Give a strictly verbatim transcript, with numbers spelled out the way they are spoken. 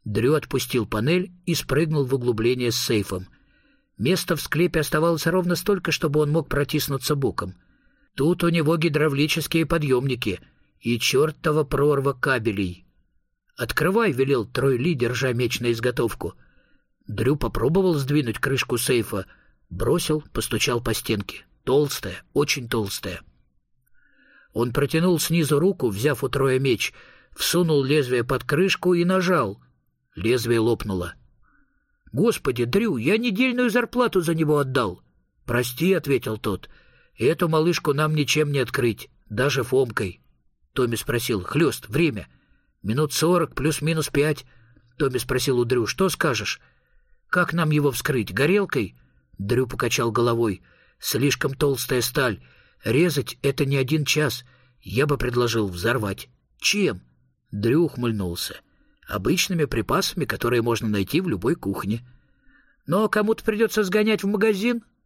Дрю отпустил панель и спрыгнул в углубление с сейфом. Места в склепе оставалось ровно столько, чтобы он мог протиснуться боком. Тут у него гидравлические подъемники и чертова прорва кабелей. «Открывай», — велел Трой Ли, держа меч на изготовку. Дрю попробовал сдвинуть крышку сейфа, бросил, постучал по стенке. Толстая, очень толстая. Он протянул снизу руку, взяв у Троя меч, всунул лезвие под крышку и нажал. Лезвие лопнуло. «Господи, Дрю, я недельную зарплату за него отдал». «Прости», — ответил тот, — «эту малышку нам ничем не открыть, даже Фомкой». Томми спросил: «Хлёст, время?» «Минут сорок, плюс-минус пять». Томми спросил у Дрю: «Что скажешь?» «Как нам его вскрыть? Горелкой?» Дрю покачал головой. «Слишком толстая сталь. Резать — это не один час. Я бы предложил взорвать». «Чем?» Дрю ухмыльнулся. «Обычными припасами, которые можно найти в любой кухне». «Но кому-то придется сгонять в магазин»,